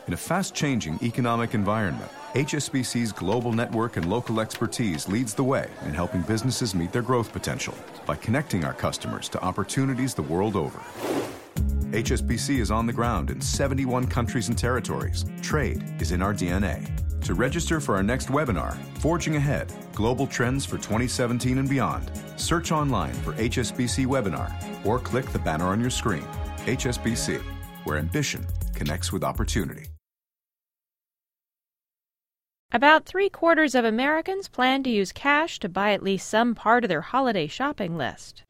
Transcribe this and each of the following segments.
In a fast-changing economic environment, HSBC's global network and local expertise leads the way in helping businesses meet their growth potential by connecting our customers to opportunities the world over. HSBC is on the ground in 71 countries and territories. Trade is in our DNA. To register for our next webinar, Forging Ahead, Global Trends for 2017 and Beyond, search online for HSBC Webinar or click the banner on your screen. HSBC, where ambition connects with opportunity. About 3/4 of Americans plan to use cash to buy at least some part of their holiday shopping list.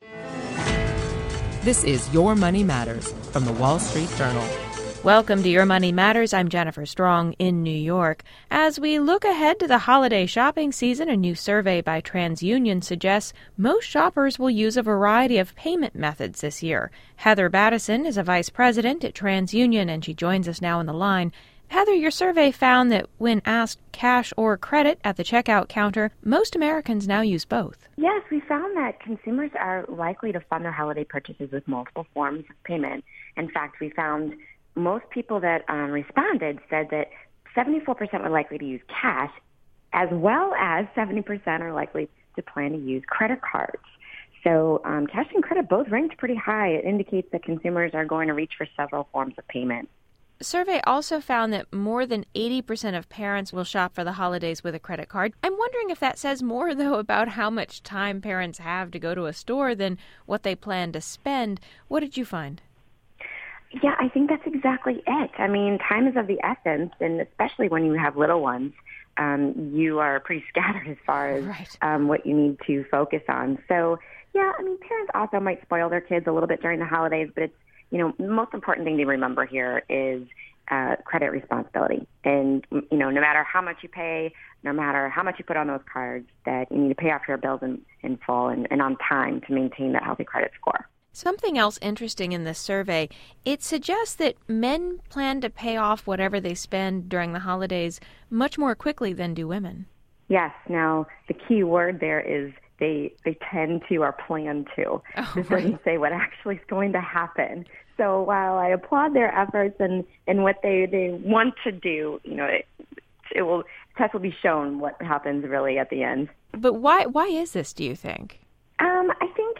This is Your Money Matters from the Wall Street Journal. Welcome to Your Money Matters. I'm Jennifer Strong in New York. As we look ahead to the holiday shopping season, a new survey by TransUnion suggests most shoppers will use a variety of payment methods this year. Heather Battison is a vice president at TransUnion, and she joins us now on the line. Heather, your survey found that when asked cash or credit at the checkout counter, most Americans now use both. Yes, we found that consumers are likely to fund their holiday purchases with multiple forms of payment. In fact, we found most people that responded said that 74% were likely to use cash, as well as 70% are likely to plan to use credit cards. So cash and credit both ranked pretty high. It indicates that consumers are going to reach for several forms of payment. The survey also found that more than 80% of parents will shop for the holidays with a credit card. I'm wondering if that says more, though, about how much time parents have to go to a store than what they plan to spend. What did you find? Yeah, I think that's exactly it. I mean, time is of the essence, and especially when you have little ones, you are pretty scattered as far as what you need to focus on. So, yeah, I mean, parents also might spoil their kids a little bit during the holidays, but it's, the most important thing to remember here is credit responsibility. And, no matter how much you pay, no matter how much you put on those cards, that you need to pay off your bills in full and on time to maintain that healthy credit score. Something else interesting in this survey, it suggests that men plan to pay off whatever they spend during the holidays much more quickly than do women. Yes. Now, the key word there is they tend to or plan to. This doesn't say what actually is going to happen. So while I applaud their efforts and what they want to do, test will be shown what happens really at the end. But why is this, do you think? I think,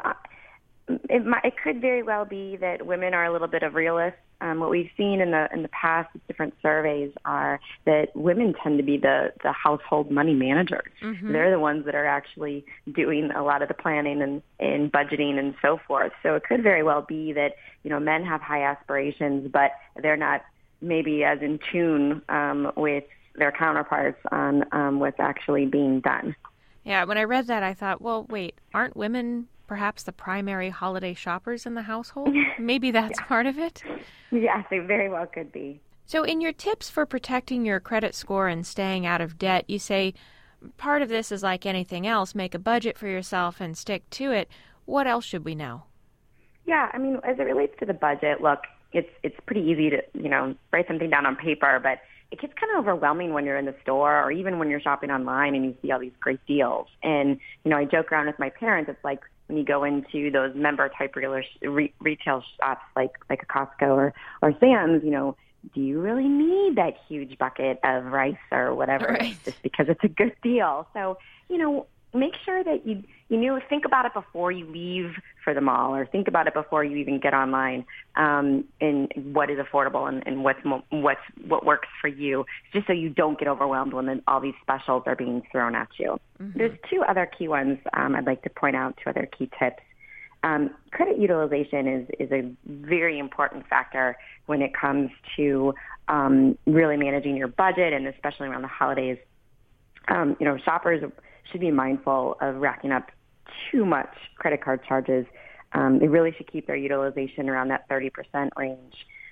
it could very well be that women are a little bit of realists. What we've seen in the past with different surveys are that women tend to be the household money managers. Mm-hmm. They're the ones that are actually doing a lot of the planning and budgeting and so forth. So it could very well be that, men have high aspirations, but they're not maybe as in tune with their counterparts on what's actually being done. Yeah, when I read that, I thought, well, wait, aren't women perhaps the primary holiday shoppers in the household? Maybe that's part of it? Yes, they very well could be. So in your tips for protecting your credit score and staying out of debt, you say part of this is like anything else, make a budget for yourself and stick to it. What else should we know? Yeah, I mean, as it relates to the budget, look, it's pretty easy to, write something down on paper, but it gets kind of overwhelming when you're in the store or even when you're shopping online and you see all these great deals. And, I joke around with my parents, it's like when you go into those member-type retail shops like a Costco or Sam's, do you really need that huge bucket of rice or whatever just because it's a good deal? So, make sure that you think about it before you leave for the mall or think about it before you even get online and what is affordable and what works for you, just so you don't get overwhelmed when all these specials are being thrown at you. Mm-hmm. There's two other key ones I'd like to point out, two other key tips. Credit utilization is a very important factor when it comes to really managing your budget, and especially around the holidays. Shoppers should be mindful of racking up too much credit card charges. They really should keep their utilization around that 30% range.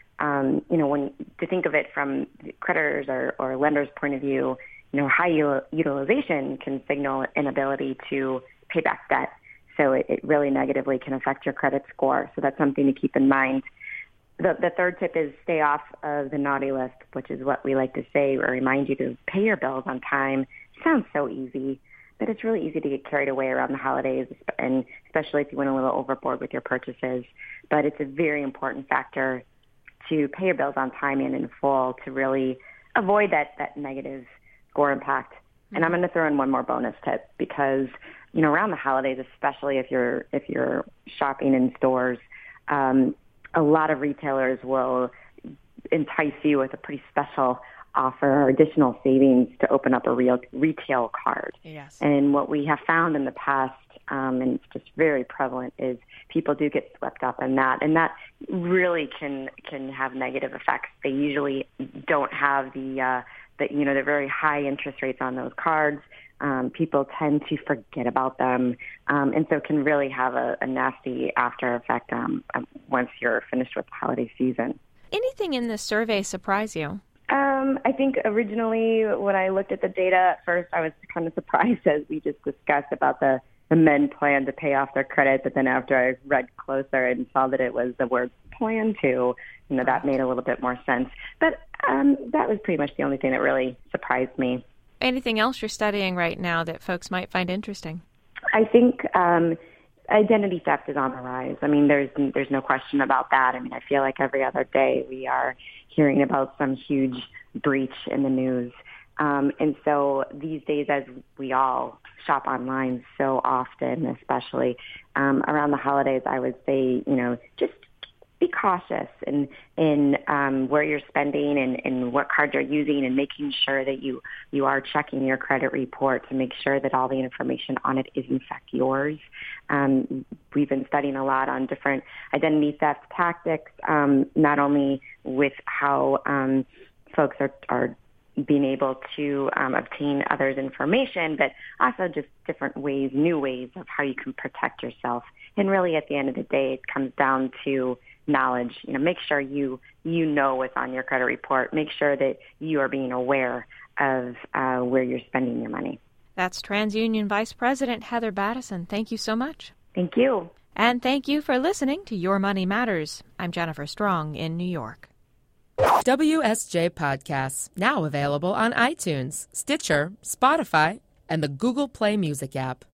When to think of it from creditors or lenders' point of view, high utilization can signal inability to pay back debt. So it really negatively can affect your credit score. So that's something to keep in mind. The third tip is stay off of the naughty list, which is what we like to say or remind you to pay your bills on time. It sounds so easy, but it's really easy to get carried away around the holidays, and especially if you went a little overboard with your purchases. But it's a very important factor to pay your bills on time and in full to really avoid that negative score impact. And I'm going to throw in one more bonus tip because, around the holidays, especially if you're shopping in stores, a lot of retailers will entice you with a pretty special offer or additional savings to open up a real retail card. Yes. And what we have found in the past, and it's just very prevalent, is people do get swept up in that, and that really can have negative effects. They usually don't have the very high interest rates on those cards. People tend to forget about them, and so can really have a nasty after effect once you're finished with the holiday season. Anything in this survey surprise you? I think originally when I looked at the data at first, I was kind of surprised, as we just discussed, about the men plan to pay off their credit. But then after I read closer and saw that it was the word plan to, that made a little bit more sense. But that was pretty much the only thing that really surprised me. Anything else you're studying right now that folks might find interesting? I think identity theft is on the rise. I mean, there's no question about that. I mean, I feel like every other day we are hearing about some huge breach in the news. And so these days, as we all shop online so often, especially around the holidays, I would say, just be cautious in where you're spending and what card you're using, and making sure that you are checking your credit report to make sure that all the information on it is in fact yours. We've been studying a lot on different identity theft tactics, not only with how folks are being able to obtain others' information, but also just different ways, new ways of how you can protect yourself. And really, at the end of the day, it comes down to knowledge. Make sure you know what's on your credit report. Make sure that you are being aware of where you're spending your money. That's TransUnion Vice President Heather Battison. Thank you so much. Thank you. And thank you for listening to Your Money Matters. I'm Jennifer Strong in New York. WSJ Podcasts, now available on iTunes, Stitcher, Spotify, and the Google Play Music app.